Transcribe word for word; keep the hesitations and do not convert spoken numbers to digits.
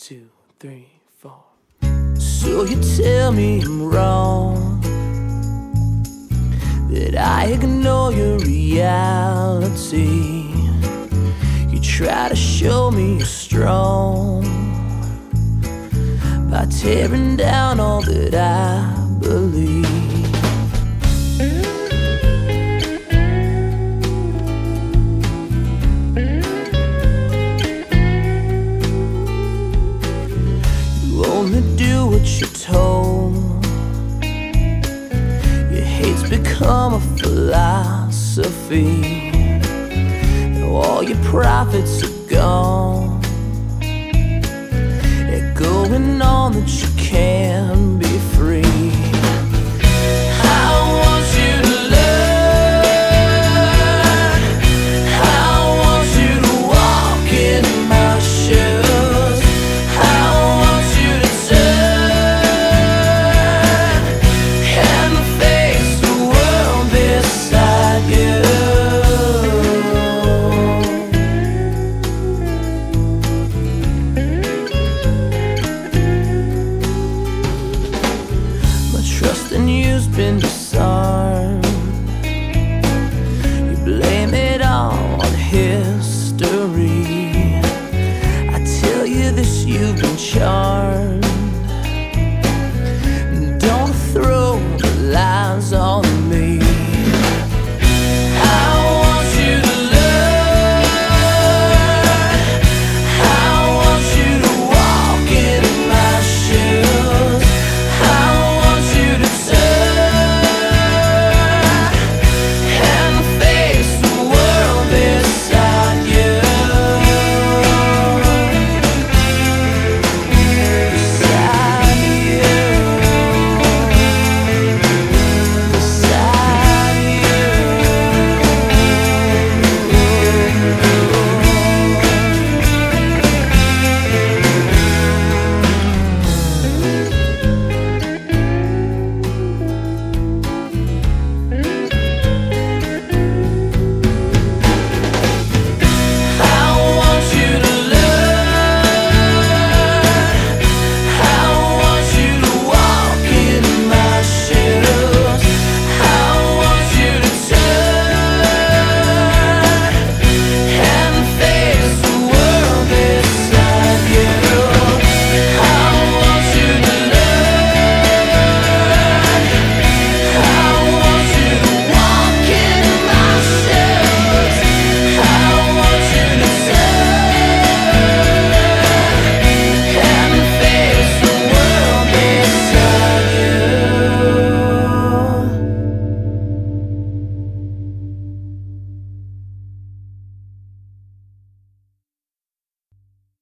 two, three, four. So you tell me I'm wrong, that I ignore your reality. You try to show me you're strong by tearing down all that I believe. You only do what you're told. Your hate's become a philosophy. Now all your profits are gone.